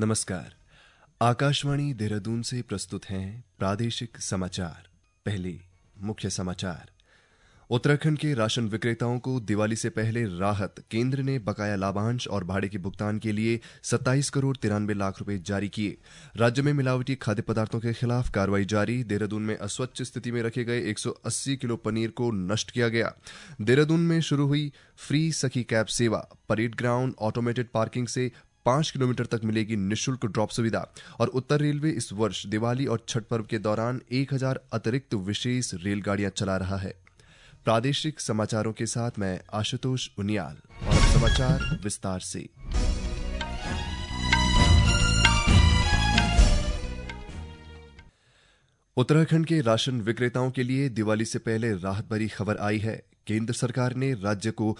नमस्कार। आकाशवाणी देहरादून से प्रस्तुत हैं प्रादेशिक समाचार। पहले मुख्य समाचार। उत्तराखंड के राशन विक्रेताओं को दिवाली से पहले राहत। केंद्र ने बकाया लाभांश और भाड़े के भुगतान के लिए 27 करोड़ 93 लाख रुपए जारी किए। राज्य में मिलावटी खाद्य पदार्थों के खिलाफ कार्रवाई जारी। देहरादून में अस्वच्छ स्थिति में रखे गए 180 किलो पनीर को नष्ट किया गया। देहरादून में शुरू हुई फ्री सखी कैब सेवा। परेड ग्राउंड ऑटोमेटेड पार्किंग से 5 किलोमीटर तक मिलेगी निःशुल्क ड्रॉप सुविधा। और उत्तर रेलवे इस वर्ष दिवाली और छठ पर्व के दौरान 1000 अतिरिक्त विशेष रेलगाड़ियां चला रहा है। प्रादेशिक समाचारों के साथ मैं आशुतोष उनियाल। और अब समाचार विस्तार से। उत्तराखंड के राशन विक्रेताओं के लिए दिवाली से पहले राहत भरी खबर आई है। केंद्र सरकार ने राज्य को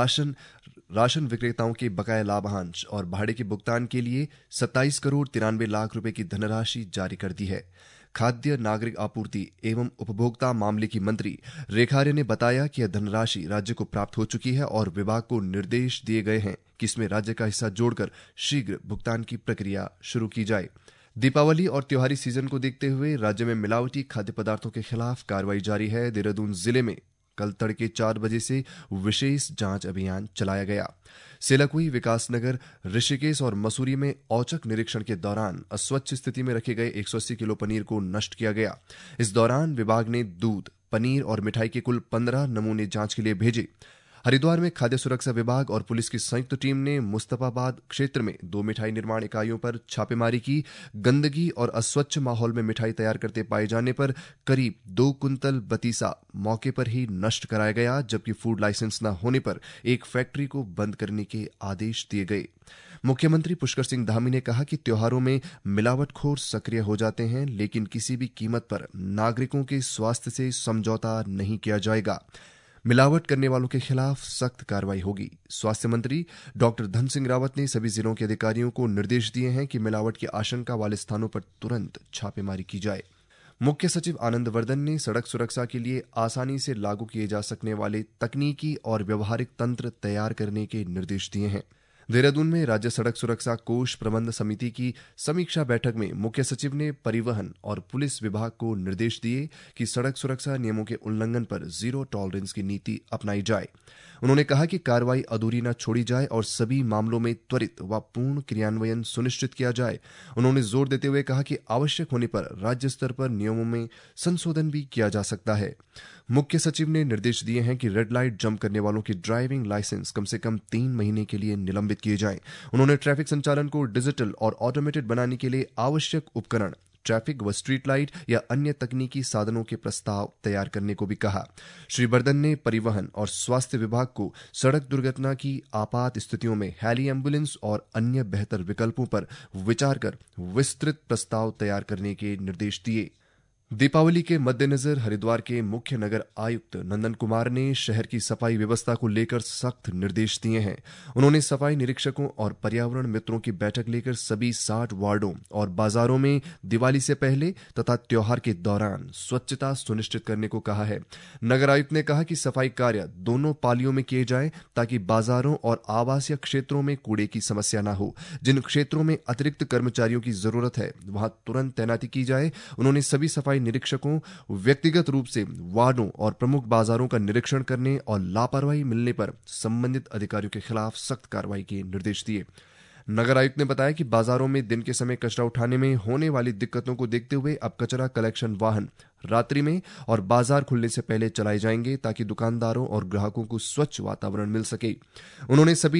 राशन विक्रेताओं के बकाया लाभांश और भाड़े के भुगतान के लिए 27 करोड़ 93 लाख रुपए की धनराशि जारी कर दी है। खाद्य नागरिक आपूर्ति एवं उपभोक्ता मामले की मंत्री रेखा आर्य ने बताया कि यह धनराशि राज्य को प्राप्त हो चुकी है और विभाग को निर्देश दिए गए हैं कि इसमें राज्य का हिस्सा जोड़कर शीघ्र भुगतान की प्रक्रिया शुरू की जाए। दीपावली और त्योहारी सीजन को देखते हुए राज्य में मिलावटी खाद्य पदार्थों के खिलाफ कार्रवाई जारी है। देहरादून जिले में कल तड़के 4 बजे से विशेष जांच अभियान चलाया गया। सेलाकुई, विकासनगर, ऋषिकेश और मसूरी में औचक निरीक्षण के दौरान अस्वच्छ स्थिति में रखे गए 180 किलो पनीर को नष्ट किया गया। इस दौरान विभाग ने दूध, पनीर और मिठाई के कुल 15 नमूने जांच के लिए भेजे। हरिद्वार में खाद्य सुरक्षा विभाग और पुलिस की संयुक्त टीम ने मुस्तफाबाद क्षेत्र में 2 मिठाई निर्माण इकाइयों पर छापेमारी की। गंदगी और अस्वच्छ माहौल में मिठाई तैयार करते पाए जाने पर करीब 2 कुंतल बतीसा मौके पर ही नष्ट कराया गया, जबकि फूड लाइसेंस न होने पर एक फैक्ट्री को बंद करने के आदेश दिए गए। मुख्यमंत्री पुष्कर सिंह धामी ने कहा कि त्योहारों में मिलावटखोर सक्रिय हो जाते हैं, लेकिन किसी भी कीमत पर नागरिकों के स्वास्थ्य से समझौता नहीं किया जाएगा। मिलावट करने वालों के खिलाफ सख्त कार्रवाई होगी। स्वास्थ्य मंत्री डॉक्टर धन सिंह रावत ने सभी जिलों के अधिकारियों को निर्देश दिए हैं कि मिलावट की आशंका वाले स्थानों पर तुरंत छापेमारी की जाए। मुख्य सचिव आनंद वर्धन ने सड़क सुरक्षा के लिए आसानी से लागू किए जा सकने वाले तकनीकी और व्यवहारिक तंत्र तैयार करने के निर्देश दिए हैं। देहरादून में राज्य सड़क सुरक्षा कोष प्रबंध समिति की समीक्षा बैठक में मुख्य सचिव ने परिवहन और पुलिस विभाग को निर्देश दिए कि सड़क सुरक्षा नियमों के उल्लंघन पर जीरो टॉलरेंस की नीति अपनाई जाए। उन्होंने कहा कि कार्रवाई अधूरी न छोड़ी जाए और सभी मामलों में त्वरित व पूर्ण क्रियान्वयन सुनिश्चित किया जाए। उन्होंने जोर देते हुए कहा कि आवश्यक होने पर राज्य स्तर पर नियमों में संशोधन भी किया जा सकता है। मुख्य सचिव ने निर्देश दिए हैं कि रेड लाइट जंप करने वालों की ड्राइविंग लाइसेंस कम से कम 3 महीने के लिए निलंबित किए जाएं। उन्होंने ट्रैफिक संचालन को डिजिटल और ऑटोमेटेड बनाने के लिए आवश्यक उपकरण, ट्रैफिक व स्ट्रीट लाइट या अन्य तकनीकी साधनों के प्रस्ताव तैयार करने को भी कहा। श्री वर्धन ने परिवहन और स्वास्थ्य विभाग को सड़क दुर्घटना की आपात स्थितियों में हेली एम्बुलेंस और अन्य बेहतर विकल्पों पर विचार कर विस्तृत प्रस्ताव तैयार करने के निर्देश दिए। दीपावली के मद्देनजर हरिद्वार के मुख्य नगर आयुक्त नंदन कुमार ने शहर की सफाई व्यवस्था को लेकर सख्त निर्देश दिए हैं। उन्होंने सफाई निरीक्षकों और पर्यावरण मित्रों की बैठक लेकर सभी 60 वार्डों और बाजारों में दिवाली से पहले तथा त्योहार के दौरान स्वच्छता सुनिश्चित करने को कहा है। नगर आयुक्त ने कहा कि सफाई कार्य दोनों पालियों में किए जाएं ताकि बाजारों और आवासीय क्षेत्रों में कूड़े की समस्या न हो। जिन क्षेत्रों में अतिरिक्त कर्मचारियों की जरूरत है वहां तुरंत तैनाती की जाए। उन्होंने सभी सफाई निरीक्षकों व्यक्तिगत रूप से वार्डों और प्रमुख बाजारों का निरीक्षण करने और लापरवाही मिलने पर संबंधित अधिकारियों के खिलाफ सख्त कार्रवाई के निर्देश दिए। नगर आयुक्त ने बताया कि बाजारों में दिन के समय कचरा उठाने में होने वाली दिक्कतों को देखते हुए अब कचरा कलेक्शन वाहन रात्रि में और बाजार खुलने से पहले चलाए जाएंगे ताकि दुकानदारों और ग्राहकों को स्वच्छ वातावरण मिल सके। उन्होंने सभी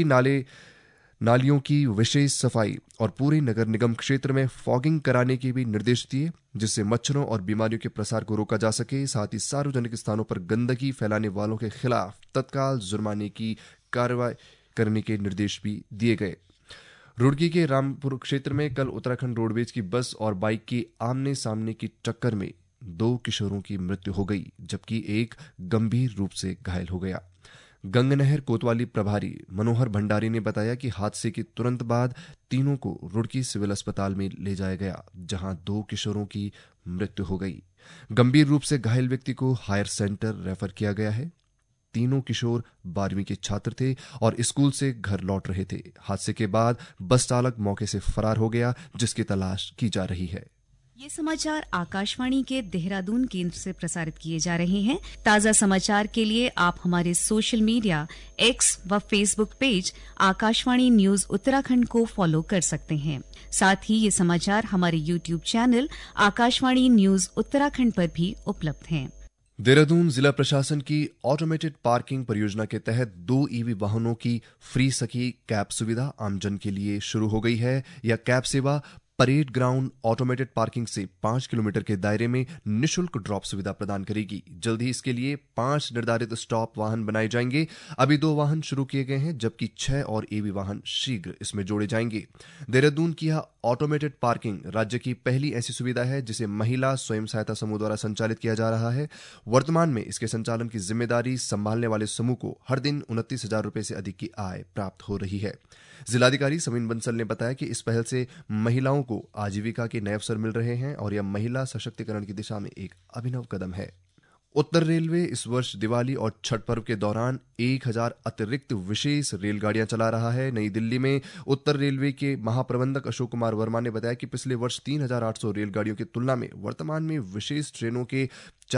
नालियों की विशेष सफाई और पूरे नगर निगम क्षेत्र में फॉगिंग कराने के भी निर्देश दिए, जिससे मच्छरों और बीमारियों के प्रसार को रोका जा सके। साथ ही सार्वजनिक स्थानों पर गंदगी फैलाने वालों के खिलाफ तत्काल जुर्माने की कार्रवाई करने के निर्देश भी दिए गए। रुड़की के रामपुर क्षेत्र में कल उत्तराखंड रोडवेज की बस और बाइक की आमने सामने की टक्कर में 2 किशोरों की मृत्यु हो गई, जबकि एक गंभीर रूप से घायल हो गया। गंगनहर कोतवाली प्रभारी मनोहर भंडारी ने बताया कि हादसे के तुरंत बाद तीनों को रुड़की सिविल अस्पताल में ले जाया गया, जहां 2 किशोरों की मृत्यु हो गई। गंभीर रूप से घायल व्यक्ति को हायर सेंटर रेफर किया गया है। तीनों किशोर 12वीं के छात्र थे और स्कूल से घर लौट रहे थे। हादसे के बाद बस चालक मौके से फरार हो गया, जिसकी तलाश की जा रही है। ये समाचार आकाशवाणी के देहरादून केंद्र से प्रसारित किए जा रहे हैं। ताजा समाचार के लिए आप हमारे सोशल मीडिया एक्स व Facebook page Akashvani news Uttarakhand को फॉलो कर सकते हैं। साथ ही ये समाचार हमारे YouTube channel Akashvani news Uttarakhand पर भी उपलब्ध हैं। देहरादून जिला प्रशासन की ऑटोमेटेड पार्किंग परियोजना के तहत 2 ईवी वाहनों की फ्री सखी कैब सुविधा आमजन के लिए शुरू हो गई है। यह कैब सेवा परेड ग्राउंड ऑटोमेटेड पार्किंग से 5 किलोमीटर के दायरे में निशुल्क ड्रॉप सुविधा प्रदान करेगी। जल्द ही इसके लिए 5 निर्धारित स्टॉप वाहन बनाए जाएंगे। अभी 2 वाहन शुरू किए गए हैं, जबकि 6 और ईवी वाहन शीघ्र इसमें जोड़े जाएंगे। देहरादून की यह ऑटोमेटेड पार्किंग राज्य की पहली ऐसी सुविधा है जिसे महिला स्वयं सहायता समूह द्वारा संचालित किया जा रहा है। वर्तमान में इसके संचालन की जिम्मेदारी संभालने वाले समूह को हर दिन 29,000 रुपए से अधिक की आय प्राप्त हो रही है। जिलाधिकारी समीन बंसल ने बताया कि इस पहल से महिलाओं को आजीविका के नए अवसर मिल रहे हैं और यह महिला सशक्तिकरण की दिशा में एक अभिनव कदम है। उत्तर रेलवे इस वर्ष दिवाली और छठ पर्व के दौरान 1000 अतिरिक्त विशेष रेलगाड़ियां चला रहा है। नई दिल्ली में उत्तर रेलवे के महाप्रबंधक अशोक कुमार वर्मा ने बताया कि पिछले वर्ष 3800 रेलगाड़ियों की तुलना में वर्तमान में विशेष ट्रेनों के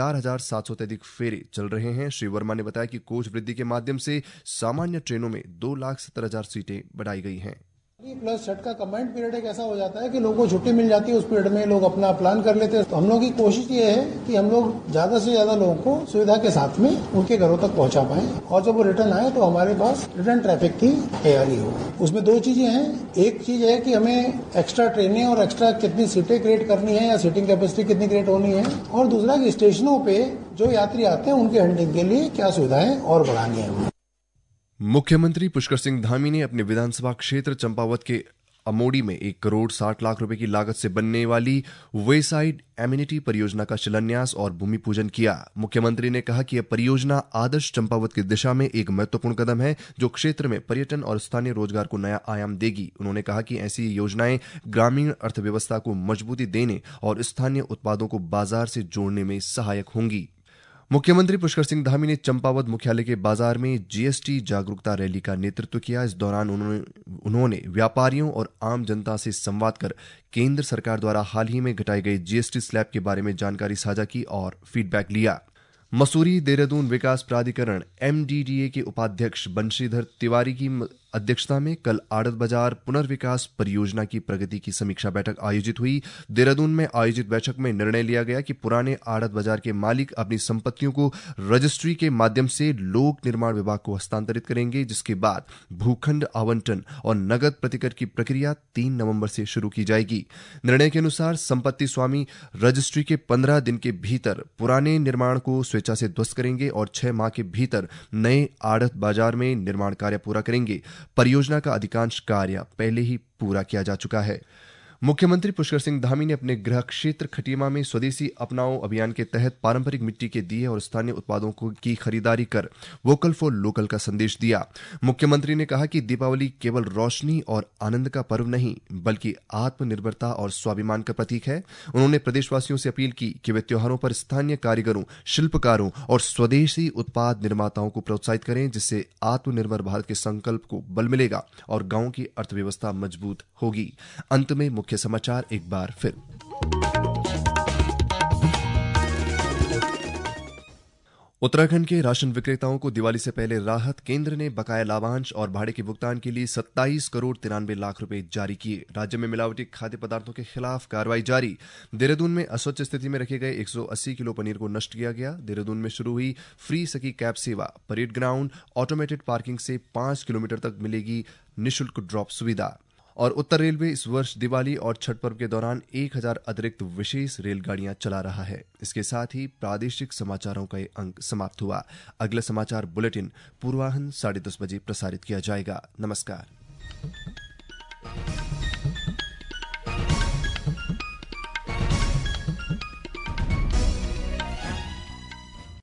4700 से अधिक फेरे चल रहे हैं। श्री वर्मा ने बताया कि कोच वृद्धि के माध्यम से सामान्य ट्रेनों में 2,70,000 सीटें बढ़ाई गई हैं। प्लस छठ का कंबाइंड पीरियड एक ऐसा हो जाता है कि लोगों को छुट्टी मिल जाती है, उस पीरियड में लोग अपना प्लान कर लेते हैं। तो हम लोग की कोशिश ये है कि हम लोग ज्यादा से ज्यादा लोगों को सुविधा के साथ में उनके घरों तक पहुंचा पाए और जब वो रिटर्न आए तो हमारे पास रिटर्न ट्रैफिक की तैयारी हो। उसमें 2 चीजें हैं। एक चीज है कि हमें एक्स्ट्रा ट्रेनें और एक्स्ट्रा कितनी सीटें क्रिएट करनी है या सीटिंग कैपेसिटी कितनी क्रिएट होनी है, और दूसरा कि स्टेशनों पे जो यात्री आते हैं उनके हैंडलिंग के लिए क्या सुविधाएं और बढ़ानी है। मुख्यमंत्री पुष्कर सिंह धामी ने अपने विधानसभा क्षेत्र चंपावत के अमोड़ी में 1 करोड़ 60 लाख रुपए की लागत से बनने वाली वेसाइड एमिनिटी परियोजना का शिलान्यास और भूमि पूजन किया। मुख्यमंत्री ने कहा कि यह परियोजना आदर्श चंपावत की दिशा में एक महत्वपूर्ण कदम है जो क्षेत्र में पर्यटन और स्थानीय रोजगार को नया आयाम देगी। उन्होंने कहा कि ऐसी योजनाएं ग्रामीण अर्थव्यवस्था को मजबूती देने और स्थानीय उत्पादों को बाजार से जोड़ने में सहायक होंगी। मुख्यमंत्री पुष्कर सिंह धामी ने चंपावत मुख्यालय के बाजार में जीएसटी जागरूकता रैली का नेतृत्व किया। इस दौरान उन्होंने व्यापारियों और आम जनता से संवाद कर केंद्र सरकार द्वारा हाल ही में घटाए गए जीएसटी स्लैब के बारे में जानकारी साझा की और फीडबैक लिया। मसूरी देहरादून विकास प्राधिकरण MDDA के उपाध्यक्ष बंशीधर तिवारी की अध्यक्षता में कल आड़त बाजार पुनर्विकास परियोजना की प्रगति की समीक्षा बैठक आयोजित हुई। देहरादून में आयोजित बैठक में निर्णय लिया गया कि पुराने आड़त बाजार के मालिक अपनी संपत्तियों को रजिस्ट्री के माध्यम से लोक निर्माण विभाग को हस्तांतरित करेंगे, जिसके बाद भूखंड आवंटन और नगद प्रतिकर की प्रक्रिया 3 नवंबर से शुरू की जाएगी। निर्णय के अनुसार संपत्ति स्वामी रजिस्ट्री के 15 दिन के भीतर पुराने निर्माण को स्वेच्छा से ध्वस्त करेंगे और 6 माह के भीतर नए आड़त बाजार में निर्माण कार्य पूरा करेंगे। परियोजना का अधिकांश कार्य पहले ही पूरा किया जा चुका है। मुख्यमंत्री पुष्कर सिंह धामी ने अपने गृह क्षेत्र खटीमा में स्वदेशी अपनाओ अभियान के तहत पारंपरिक मिट्टी के दिए और स्थानीय उत्पादों की खरीदारी कर वोकल फॉर लोकल का संदेश दिया। मुख्यमंत्री ने कहा कि दीपावली केवल रोशनी और आनंद का पर्व नहीं बल्कि आत्मनिर्भरता और स्वाभिमान का प्रतीक है। उन्होंने प्रदेशवासियों से अपील की कि वे त्योहारों पर स्थानीय कारीगरों, शिल्पकारों और स्वदेशी उत्पाद निर्माताओं को प्रोत्साहित करें, जिससे आत्मनिर्भर भारत के संकल्प को बल मिलेगा और गांव की अर्थव्यवस्था मजबूत होगी। अंत में मुख्य समाचार एक बार फिर। उत्तराखंड के राशन विक्रेताओं को दिवाली से पहले राहत। केंद्र ने बकाया लाभांश और भाड़े के भुगतान के लिए 27 करोड़ 93 लाख रुपए जारी किए। राज्य में मिलावटी खाद्य पदार्थों के खिलाफ कार्रवाई जारी। देहरादून में अस्वच्छ स्थिति में रखे गए 180 किलो पनीर को नष्ट किया गया। देहरादून में शुरू हुई फ्री सखी कैब सेवा। परेड ग्राउंड ऑटोमेटेड पार्किंग से 5 किलोमीटर तक मिलेगी निःशुल्क ड्रॉप सुविधा। और उत्तर रेलवे इस वर्ष दिवाली और छठ पर्व के दौरान 1000 अतिरिक्त विशेष रेलगाड़ियां चला रहा है। इसके साथ ही प्रादेशिक समाचारों का ये अंक समाप्त हुआ। अगला समाचार बुलेटिन पूर्वाह्न 10:30 बजे प्रसारित किया जाएगा। नमस्कार।